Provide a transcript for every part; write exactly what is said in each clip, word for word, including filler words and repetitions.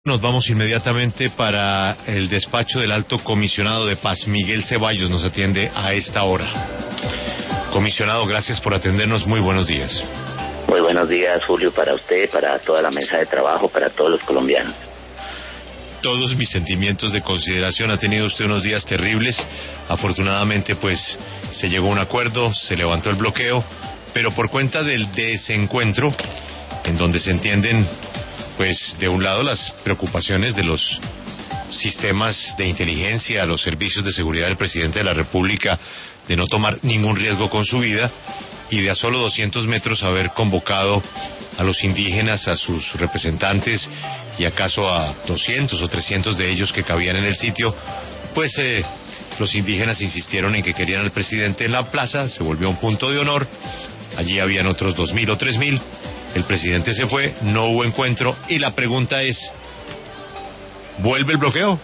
Nos vamos inmediatamente para el despacho del Alto Comisionado de Paz. Miguel Ceballos nos atiende a esta hora. Comisionado, gracias por atendernos. Muy buenos días. Muy buenos días, Julio, para usted, para toda la mesa de trabajo, para todos los colombianos. Todos mis sentimientos de consideración. Ha tenido usted unos días terribles. Afortunadamente, pues, se llegó a un acuerdo, se levantó el bloqueo, pero por cuenta del desencuentro, en donde se entienden, pues, de un lado las preocupaciones de los sistemas de inteligencia, los servicios de seguridad del presidente de la República, de no tomar ningún riesgo con su vida, y de a solo doscientos metros haber convocado a los indígenas, a sus representantes, y acaso a doscientos o trescientos de ellos que cabían en el sitio, pues eh, los indígenas insistieron en que querían al presidente en la plaza. Se volvió un punto de honor. Allí habían otros dos mil o tres mil. El presidente se fue, no hubo encuentro, y la pregunta es, ¿vuelve el bloqueo?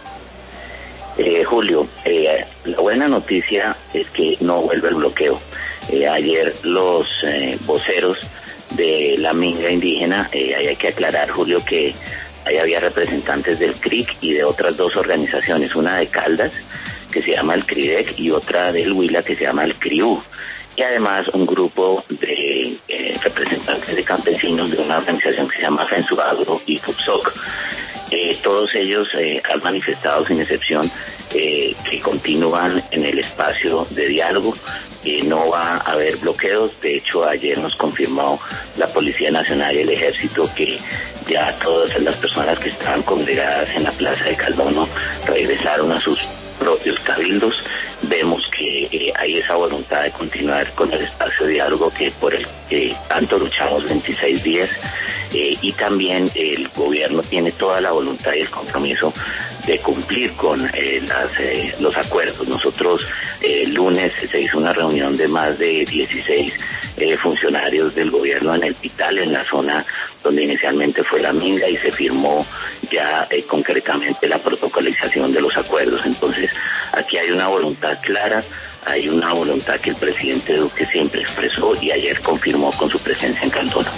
Eh, Julio, eh, la buena noticia es que no vuelve el bloqueo. Eh, ayer los eh, voceros de la minga indígena, eh, hay que aclarar, Julio, que ahí había representantes del C R I C y de otras dos organizaciones, una de Caldas, que se llama el CRIDEC, y otra del Huila, que se llama el CRIU, y además un grupo de eh, representantes de campesinos de una organización que se llama FENSUAGRO y FUPSOC. Eh, todos ellos eh, han manifestado sin excepción eh, que continúan en el espacio de diálogo, que no va a haber bloqueos. De hecho, ayer nos confirmó la Policía Nacional y el Ejército que ya todas las personas que estaban congregadas en la Plaza de Caldono regresaron a sus propios cabildos. Vemos que eh, hay esa voluntad de continuar con el espacio de diálogo que por el que tanto luchamos veintiséis días, eh, y también el gobierno tiene toda la voluntad y el compromiso de cumplir con eh, las, eh, los acuerdos. Nosotros eh, el lunes se hizo una reunión de más de dieciséis eh, funcionarios del gobierno en el Pital, en la zona donde inicialmente fue la minga, y se firmó ya eh, concretamente la protocolización de los acuerdos. Entonces, aquí hay una voluntad clara, hay una voluntad que el presidente Duque siempre expresó y ayer confirmó con su presencia en Caldono.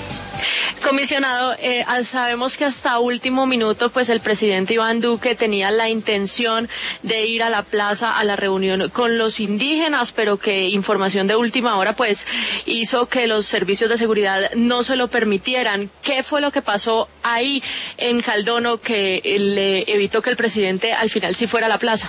Comisionado, eh, sabemos que hasta último minuto pues el presidente Iván Duque tenía la intención de ir a la plaza a la reunión con los indígenas, pero que información de última hora pues hizo que los servicios de seguridad no se lo permitieran. ¿Qué fue lo que pasó ahí en Caldono que le evitó que el presidente al final sí fuera a la plaza?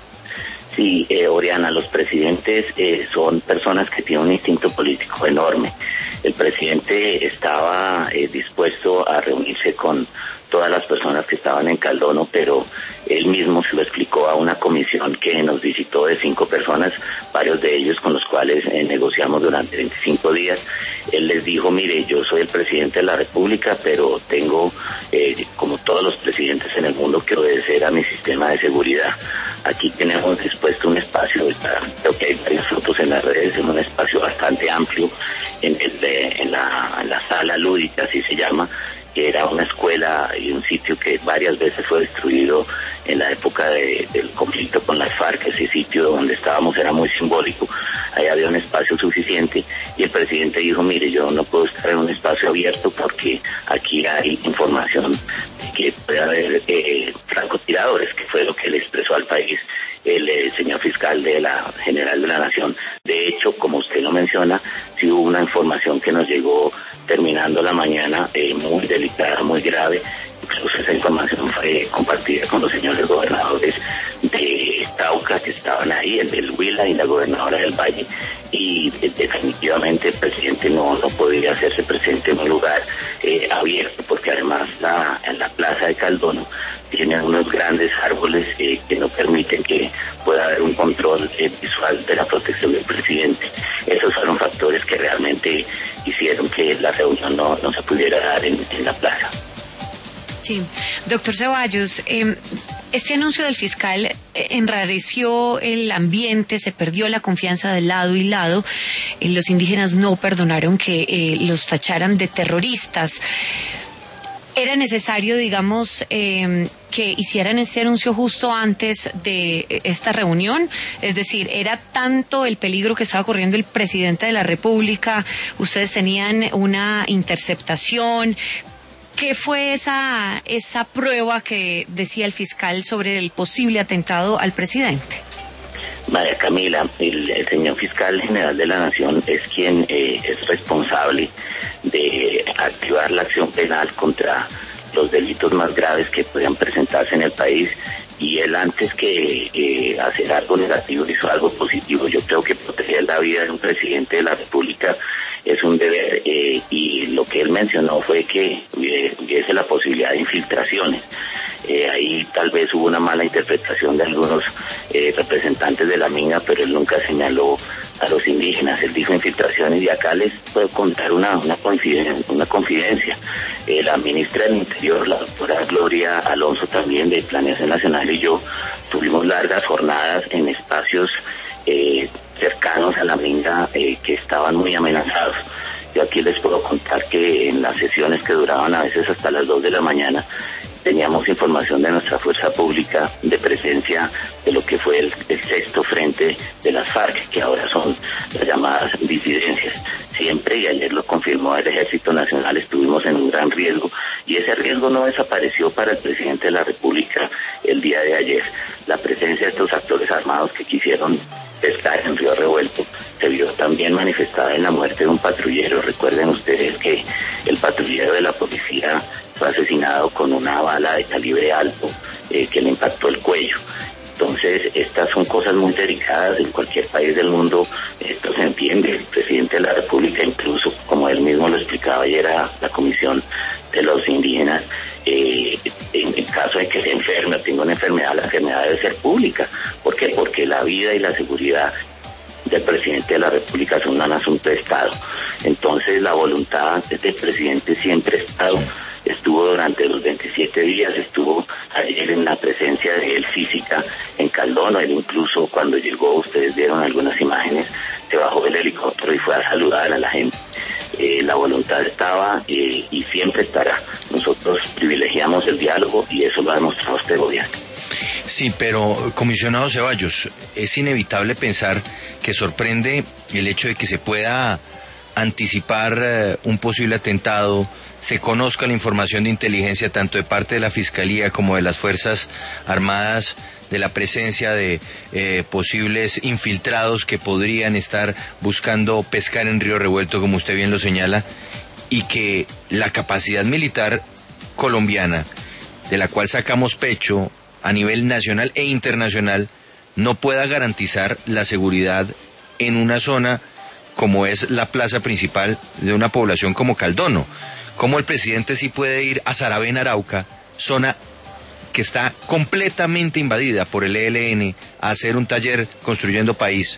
Sí, eh, Oriana, los presidentes eh, son personas que tienen un instinto político enorme. El presidente estaba eh, dispuesto a reunirse con todas las personas que estaban en Caldono, pero él mismo se lo explicó a una comisión que nos visitó de cinco personas, varios de ellos con los cuales eh, negociamos durante veinticinco días. Él les dijo, mire, yo soy el presidente de la República, pero tengo, eh, como todos los presidentes en el mundo, que obedecer a mi sistema de seguridad. Aquí tenemos dispuesto un espacio, creo que hay varias fotos en las redes, en un espacio bastante amplio, en, el de, en, la, en la sala lúdica, así se llama, que era una escuela y un sitio que varias veces fue destruido en la época de, del conflicto con las FARC. Ese sitio donde estábamos era muy simbólico, ahí había un espacio suficiente, y el presidente dijo, mire, yo no puedo estar en un espacio abierto porque aquí hay información de que puede haber eh, francotiradores, que fue lo que le expresó al país el, el señor fiscal de la General de la Nación. De hecho, como usted lo menciona, sí hubo una información que nos llegó terminando la mañana, eh, muy delicada, muy grave. Incluso esa información fue compartida con los señores gobernadores de Cauca que estaban ahí, el del Huila y la gobernadora del Valle, y eh, definitivamente el presidente no, no podía hacerse presente en un lugar eh, abierto, porque además la, en la plaza de Caldono tiene unos grandes árboles eh, que no permiten que pueda haber un control eh, visual de la protección del presidente. Esos fueron factores que realmente hicieron que la reunión no, no se pudiera dar en, en la plaza. Sí, doctor Ceballos, eh, este anuncio del fiscal eh, enrareció el ambiente, se perdió la confianza de lado y lado, eh, los indígenas no perdonaron que eh, los tacharan de terroristas. ¿Era necesario, digamos, eh, que hicieran este anuncio justo antes de esta reunión? Es decir, ¿era tanto el peligro que estaba corriendo el presidente de la República? ¿Ustedes tenían una interceptación? ¿Qué fue esa, esa prueba que decía el fiscal sobre el posible atentado al presidente? María Camila, el, el señor fiscal general de la Nación es quien eh, es responsable de activar la acción penal contra los delitos más graves que puedan presentarse en el país, y él, antes que eh, hacer algo negativo, hizo algo positivo. Yo creo que proteger la vida de un presidente de la República es un deber, eh, y lo que él mencionó fue que eh, hubiese la posibilidad de infiltraciones. Eh, ahí tal vez hubo una mala interpretación de algunos eh, representantes de la Minga, pero él nunca señaló a los indígenas. Él dijo infiltraciones, y acá les puedo contar una, una confidencia. Una confidencia. Eh, la ministra del Interior, la doctora Gloria Alonso, también de Planeación Nacional, y yo tuvimos largas jornadas en espacios eh, cercanos a la Minga eh, que estaban muy amenazados. Yo aquí les puedo contar que en las sesiones, que duraban a veces hasta las dos de la mañana, teníamos información de nuestra fuerza pública de presencia de lo que fue el, el sexto frente de las FARC, que ahora son las llamadas disidencias. Siempre, y ayer lo confirmó el Ejército Nacional, estuvimos en un gran riesgo, y ese riesgo no desapareció para el presidente de la República el día de ayer. La presencia de estos actores armados que quisieron pescar en Río Revuelto se vio también manifestada en la muerte de un patrullero. Recuerden ustedes que el patrullero de la policía fue asesinado con una bala de calibre alto eh, que le impactó el cuello. Entonces, estas son cosas muy delicadas. En cualquier país del mundo esto se entiende. El presidente de la República, incluso, como él mismo lo explicaba ayer a la Comisión de los Indígenas, eh, en el caso de que se enferme o tenga una enfermedad, la enfermedad debe ser pública. ¿Por qué? Porque la vida y la seguridad del presidente de la República son un asunto de Estado. Entonces, la voluntad del presidente siempre ha estado, estuvo durante los veintisiete días, estuvo ayer en la presencia de él física en Caldono. Él incluso, cuando llegó, ustedes vieron algunas imágenes, se bajó del helicóptero y fue a saludar a la gente. Eh, la voluntad estaba eh, y siempre estará. Nosotros privilegiamos el diálogo, y eso lo ha demostrado este gobierno. Sí, pero, comisionado Ceballos, es inevitable pensar que sorprende el hecho de que se pueda anticipar eh, un posible atentado, se conozca la información de inteligencia tanto de parte de la Fiscalía como de las Fuerzas Armadas, de la presencia de eh, posibles infiltrados que podrían estar buscando pescar en Río Revuelto, como usted bien lo señala, y que la capacidad militar colombiana, de la cual sacamos pecho a nivel nacional e internacional, no pueda garantizar la seguridad en una zona como es la plaza principal de una población como Caldono. Como el presidente sí puede ir a Saravena, Arauca, zona que está completamente invadida por el E L N, a hacer un taller construyendo país,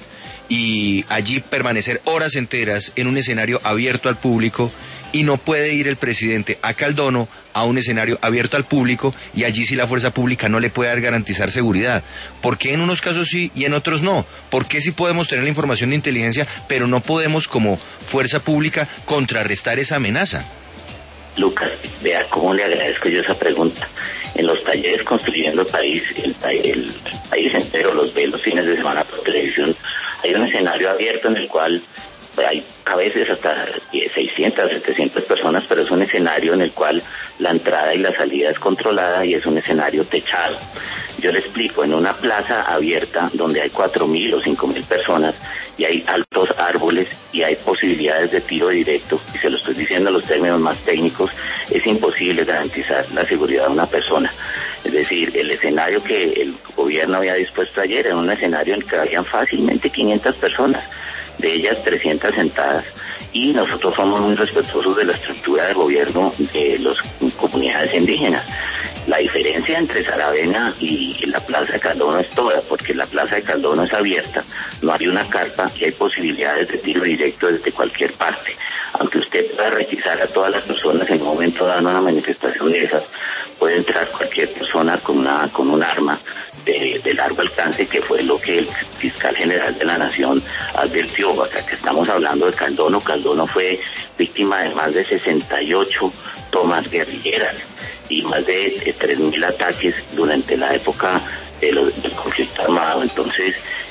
y allí permanecer horas enteras en un escenario abierto al público, y no puede ir el presidente a Caldono, a un escenario abierto al público, y allí sí la fuerza pública no le puede dar garantizar seguridad? ¿Por qué en unos casos sí y en otros no? ¿Por qué sí podemos tener la información de inteligencia, pero no podemos como fuerza pública contrarrestar esa amenaza? Lucas, vea cómo le agradezco yo esa pregunta. En los talleres Construyendo el País, el, el, el país entero los ve los fines de semana por televisión, hay un escenario abierto en el cual hay a veces hasta seiscientas, setecientas personas, pero es un escenario en el cual la entrada y la salida es controlada, y es un escenario techado. Yo le explico, en una plaza abierta donde hay cuatro mil o cinco mil personas, y hay altos árboles y hay posibilidades de tiro directo, y se lo estoy diciendo en los términos más técnicos, es imposible garantizar la seguridad de una persona. Es decir, el escenario que el gobierno había dispuesto ayer era un escenario en el que habían fácilmente quinientas personas, de ellas trescientas sentadas, y nosotros somos muy respetuosos de la estructura de gobierno de las comunidades indígenas. La diferencia entre Saravena y la Plaza de Caldono es toda, porque la Plaza de Caldono es abierta, no hay una carpa y hay posibilidades de tiro directo desde cualquier parte. Aunque usted pueda requisar a todas las personas en un momento dado una manifestación de esas, puede entrar cualquier persona con una con un arma de, de largo alcance, que fue lo que el fiscal general de la Nación advirtió. Acá que estamos hablando de Caldono, Caldono fue víctima de más de sesenta y ocho tomas guerrilleras y más de tres mil ataques durante la época de lo, del conflicto armado. Entonces,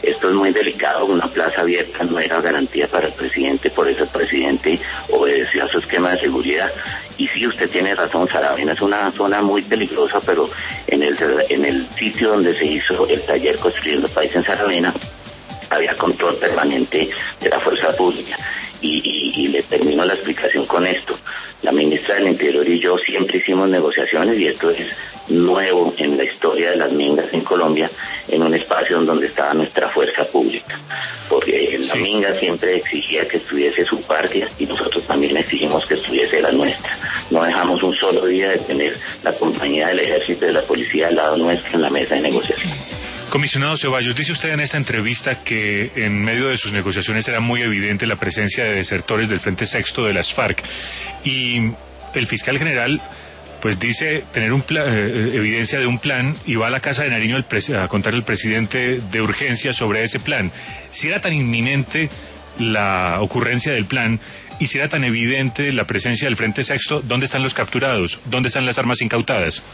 Esto es muy delicado, una plaza abierta no era garantía para el presidente, por eso el presidente obedeció a su esquema de seguridad. Y sí, usted tiene razón, Saravena es una zona muy peligrosa, pero en el, en el sitio donde se hizo el taller Construyendo País en Saravena, había control permanente de la fuerza pública. Y, y, y le termino la explicación con esto. La ministra del Interior y yo siempre hicimos negociaciones, y esto es nuevo en la historia de las mingas en Colombia, en un espacio donde estaba nuestra fuerza pública. Porque la sí. minga siempre exigía que estuviese su guardia, y nosotros también exigimos que estuviese la nuestra. No dejamos un solo día de tener la compañía del ejército y de la policía al lado nuestro en la mesa de negociación. Comisionado Ceballos, dice usted en esta entrevista que en medio de sus negociaciones era muy evidente la presencia de desertores del Frente Sexto de las FARC, y el fiscal general pues dice tener un pla- eh, evidencia de un plan, y va a la casa de Nariño al pres- a contarle al presidente de urgencia sobre ese plan. Si era tan inminente la ocurrencia del plan y si era tan evidente la presencia del Frente Sexto, ¿dónde están los capturados? ¿Dónde están las armas incautadas?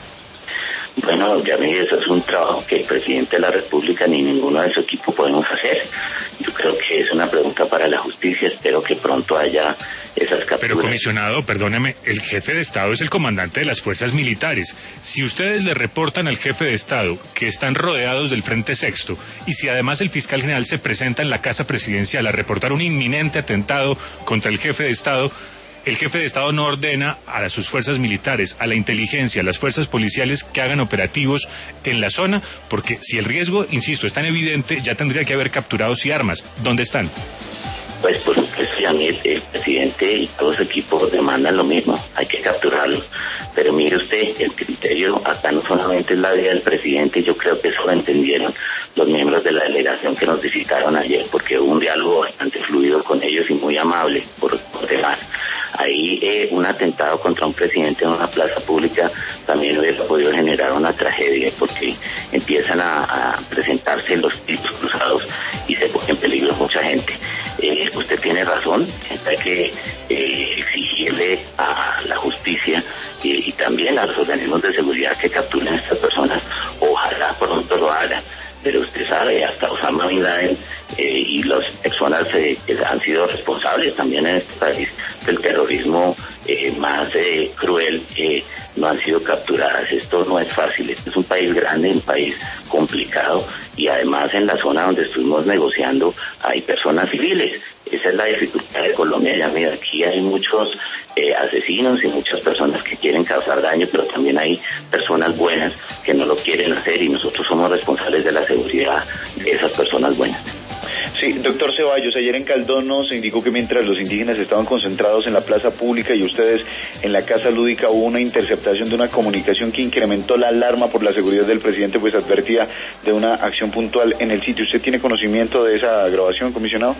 Bueno, ya mí eso es un trabajo que el presidente de la República ni ninguno de su equipo podemos hacer. Yo creo que es una pregunta para la justicia, espero que pronto haya esas capturas. Pero, comisionado, perdóneme, el jefe de Estado es el comandante de las fuerzas militares. Si ustedes le reportan al jefe de Estado que están rodeados del Frente Sexto, y si además el fiscal general se presenta en la casa presidencial a reportar un inminente atentado contra el jefe de Estado, el jefe de Estado no ordena a sus fuerzas militares, a la inteligencia, a las fuerzas policiales que hagan operativos en la zona, porque si el riesgo, insisto, es tan evidente, ya tendría que haber capturados y armas. ¿Dónde están? Pues por supuesto, Yamil, el presidente y todo su equipo demandan lo mismo, hay que capturarlos. Pero mire usted, el criterio acá no solamente es la vida del presidente, yo creo que eso lo entendieron los miembros de la delegación que nos visitaron ayer, porque hubo un diálogo bastante fluido con ellos y muy amable por, por demás. Ahí eh, un atentado contra un presidente en una plaza pública también hubiera podido generar una tragedia, porque empiezan a, a presentarse los tiros cruzados y se pone en peligro mucha gente. Eh, usted tiene razón, hay que eh, exigirle a la justicia eh, y también a los organismos de seguridad que capturen a estas personas. Ojalá pronto lo hagan. Pero usted sabe, hasta Osama Bin Laden eh, y las personas eh, que han sido responsables también en este país del terrorismo eh, más eh, cruel eh, no han sido capturadas. Esto no es fácil, este es un país grande, un país complicado, y además en la zona donde estuvimos negociando hay personas civiles. Esa es la dificultad de Colombia. Ya mira, aquí hay muchos eh, asesinos y muchas personas que quieren causar daño, pero también hay personas buenas que no lo quieren hacer, y nosotros somos responsables de la seguridad de esas personas buenas. Sí, doctor Ceballos, ayer en Caldono se indicó que mientras los indígenas estaban concentrados en la plaza pública y ustedes en la casa lúdica, hubo una interceptación de una comunicación que incrementó la alarma por la seguridad del presidente, pues advertía de una acción puntual en el sitio. ¿Usted tiene conocimiento de esa grabación, comisionado?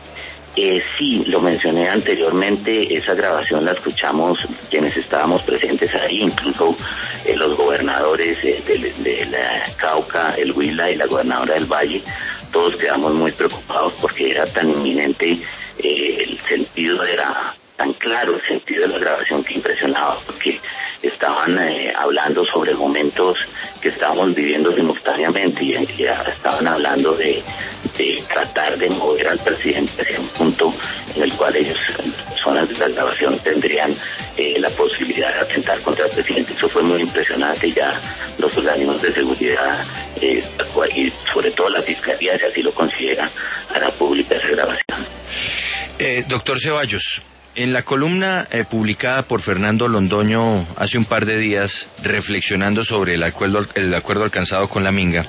Eh, sí, lo mencioné anteriormente, esa grabación la escuchamos quienes estábamos presentes ahí, incluso eh, los gobernadores eh, de, de la Cauca, el Huila y la gobernadora del Valle. Todos quedamos muy preocupados porque era tan inminente, eh, el sentido era tan claro, el sentido de la grabación, que impresionaba, porque estaban eh, hablando sobre momentos que estábamos viviendo simultáneamente, y ya estaban hablando de, de tratar de mover al presidente hacia un punto en el cual ellos, las personas de la grabación, tendrían eh, la posibilidad de atentar contra el presidente. Eso fue muy impresionante. Ya los organismos de seguridad eh, y sobre todo la Fiscalía, si así lo considera, hará pública esa grabación. Eh, doctor Ceballos, en la columna eh, publicada por Fernando Londoño hace un par de días, reflexionando sobre el acuerdo, el acuerdo alcanzado con la Minga,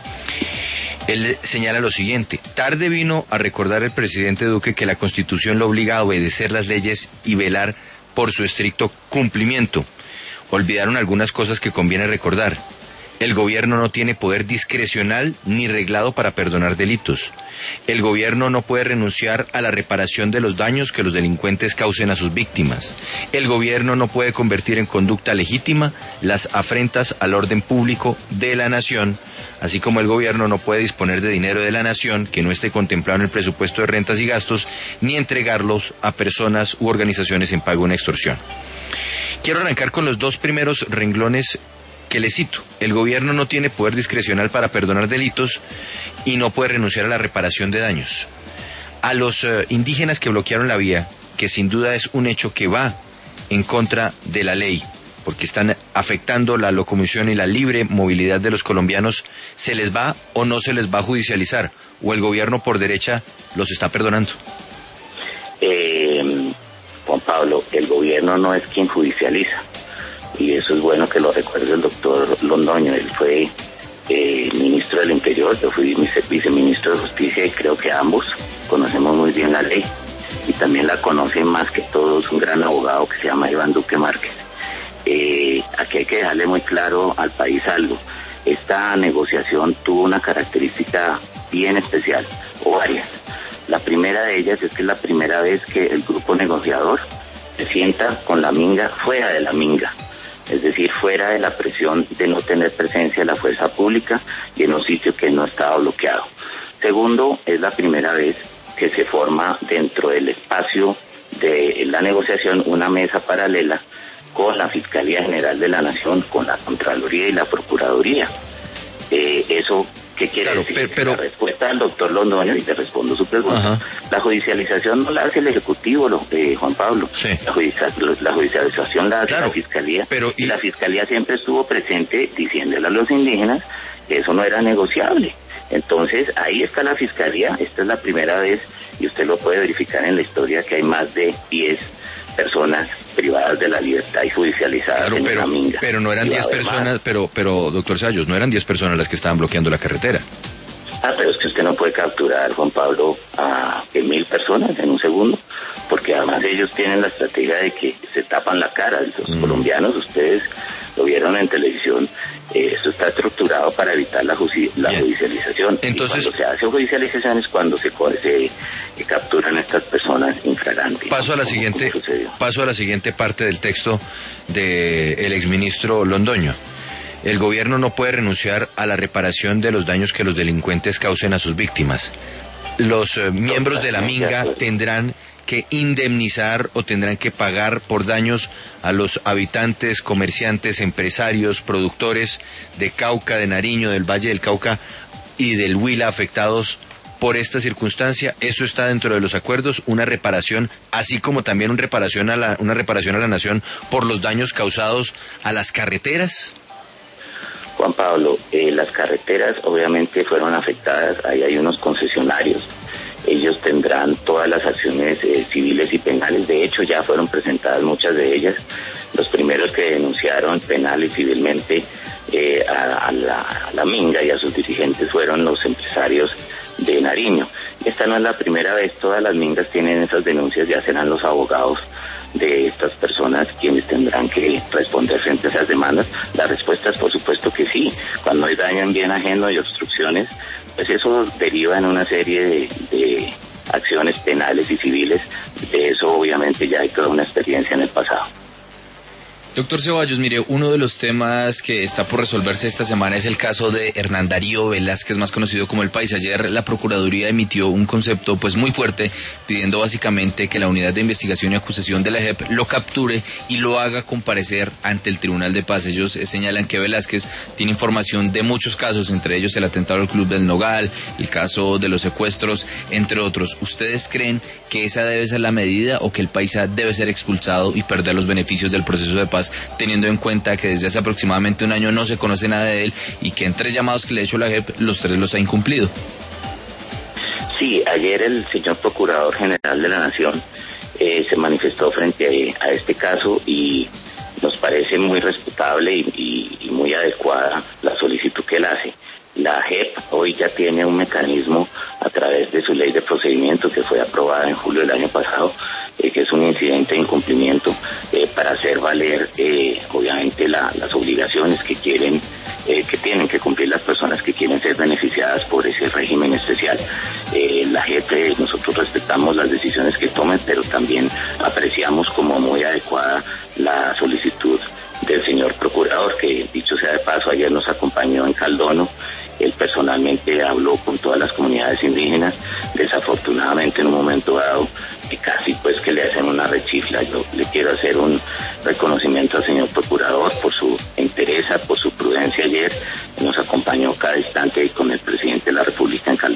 él señala lo siguiente: tarde vino a recordar el presidente Duque que la Constitución lo obliga a obedecer las leyes y velar por su estricto cumplimiento. Olvidaron algunas cosas que conviene recordar. El gobierno no tiene poder discrecional ni reglado para perdonar delitos. El gobierno no puede renunciar a la reparación de los daños que los delincuentes causen a sus víctimas. El gobierno no puede convertir en conducta legítima las afrentas al orden público de la nación, así como el gobierno no puede disponer de dinero de la nación que no esté contemplado en el presupuesto de rentas y gastos, ni entregarlos a personas u organizaciones en pago de una extorsión. Quiero arrancar con los dos primeros renglones que le cito. El gobierno no tiene poder discrecional para perdonar delitos, y no puede renunciar a la reparación de daños. A los uh, indígenas que bloquearon la vía, que sin duda es un hecho que va en contra de la ley, porque están afectando la locomoción y la libre movilidad de los colombianos, ¿se les va o no se les va a judicializar? ¿O el gobierno por derecha los está perdonando? Eh, Juan Pablo, el gobierno no es quien judicializa, y eso es bueno que lo recuerde el doctor Londoño. Él fue eh, ministro del Interior, yo fui vice, viceministro de Justicia, y creo que ambos conocemos muy bien la ley, y también la conoce más que todos un gran abogado que se llama Iván Duque Márquez. Eh, aquí hay que dejarle muy claro al país algo. Esta negociación tuvo una característica bien especial, o varias. La primera de ellas es que es la primera vez que el grupo negociador se sienta con la minga fuera de la minga, es decir, fuera de la presión de no tener presencia de la fuerza pública y en un sitio que no estaba bloqueado. Segundo, es la primera vez que se forma dentro del espacio de la negociación una mesa paralela con la Fiscalía General de la Nación, con la Contraloría y la Procuraduría. Eh, eso ¿Qué quiere claro, decir? Pero... La respuesta del doctor Londoño, y te respondo su pregunta. Ajá. La judicialización no la hace el Ejecutivo, lo, eh, Juan Pablo. Sí. La, judicia, la judicialización la hace claro, la Fiscalía. Pero, y... y la Fiscalía siempre estuvo presente diciéndole a los indígenas que eso no era negociable. Entonces, ahí está la Fiscalía. Esta es la primera vez, y usted lo puede verificar en la historia, que hay más de diez personas privadas de la libertad y judicializadas claro, en pero, una minga. Pero no eran diez personas, pero, pero doctor Ceballos, no eran diez personas las que estaban bloqueando la carretera. Ah, pero es que usted no puede capturar, Juan Pablo, a mil personas en un segundo, porque además ellos tienen la estrategia de que se tapan la cara. Los mm. colombianos, ustedes lo vieron en televisión, eh, esto está estructurado para evitar la, justi- la judicialización. Entonces, y cuando se hace judicialización es cuando se, se, se capturan estas personas infragantes. Paso a la siguiente, paso a la siguiente parte del texto del exministro Londoño. El gobierno no puede renunciar a la reparación de los daños que los delincuentes causen a sus víctimas. Los eh, miembros de la minga tendrán que indemnizar o tendrán que pagar por daños a los habitantes, comerciantes, empresarios, productores de Cauca, de Nariño, del Valle del Cauca y del Huila afectados por esta circunstancia. Eso está dentro de los acuerdos, una reparación, así como también una reparación a la, una reparación a la nación por los daños causados a las carreteras. Juan Pablo, eh, las carreteras obviamente fueron afectadas, ahí hay unos concesionarios. Ellos tendrán todas las acciones eh, civiles y penales. De hecho, ya fueron presentadas muchas de ellas. Los primeros que denunciaron penal y civilmente eh, a, a, la, a la minga y a sus dirigentes fueron los empresarios de Nariño. Esta no es la primera vez, todas las mingas tienen esas denuncias, ya serán los abogados de estas personas quienes tendrán que responder frente a esas demandas. La respuesta es por supuesto que sí. Cuando hay daño en bien ajeno y obstrucciones, pues eso deriva en una serie de, de acciones penales y civiles. De eso obviamente ya hay toda una experiencia en el pasado. Doctor Ceballos, mire, uno de los temas que está por resolverse esta semana es el caso de Hernán Darío Velázquez, más conocido como El País. Ayer la Procuraduría emitió un concepto pues muy fuerte, pidiendo básicamente que la Unidad de Investigación y Acusación de la J E P lo capture y lo haga comparecer ante el Tribunal de Paz. Ellos eh, señalan que Velázquez tiene información de muchos casos, entre ellos el atentado al Club del Nogal, el caso de los secuestros, entre otros. ¿Ustedes creen que esa debe ser la medida o que El Paisa debe ser expulsado y perder los beneficios del proceso de paz, teniendo en cuenta que desde hace aproximadamente un año no se conoce nada de él y que en tres llamados que le ha hecho la J E P, los tres los ha incumplido? Sí, ayer el señor Procurador General de la Nación eh, se manifestó frente a, a este caso y nos parece muy respetable y, y, y muy adecuada la solicitud que él hace. La J E P hoy ya tiene un mecanismo a través de su ley de procedimiento que fue aprobada en julio del año pasado, eh, que es un incidente de incumplimiento eh, para hacer valer eh, obviamente la, las obligaciones que quieren, eh, que tienen que cumplir las personas que quieren ser beneficiadas por ese régimen especial. Eh, la J E P, nosotros respetamos las decisiones que tomen, pero también apreciamos como muy adecuada la solicitud del señor Procurador, que dicho sea de paso, ayer nos acompañó en Caldono. Él personalmente habló con todas las comunidades indígenas. Desafortunadamente en un momento dado que casi pues que le hacen una rechifla. Yo le quiero hacer un reconocimiento al señor Procurador por su entereza, por su prudencia ayer. Nos acompañó cada instante y con el presidente de la República en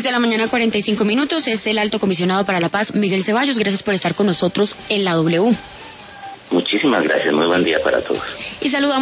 diez de la mañana, cuarenta y cinco minutos. Es el Alto Comisionado para la Paz, Miguel Ceballos. Gracias por estar con nosotros en la W. Muchísimas gracias. Muy buen día para todos. Y saludamos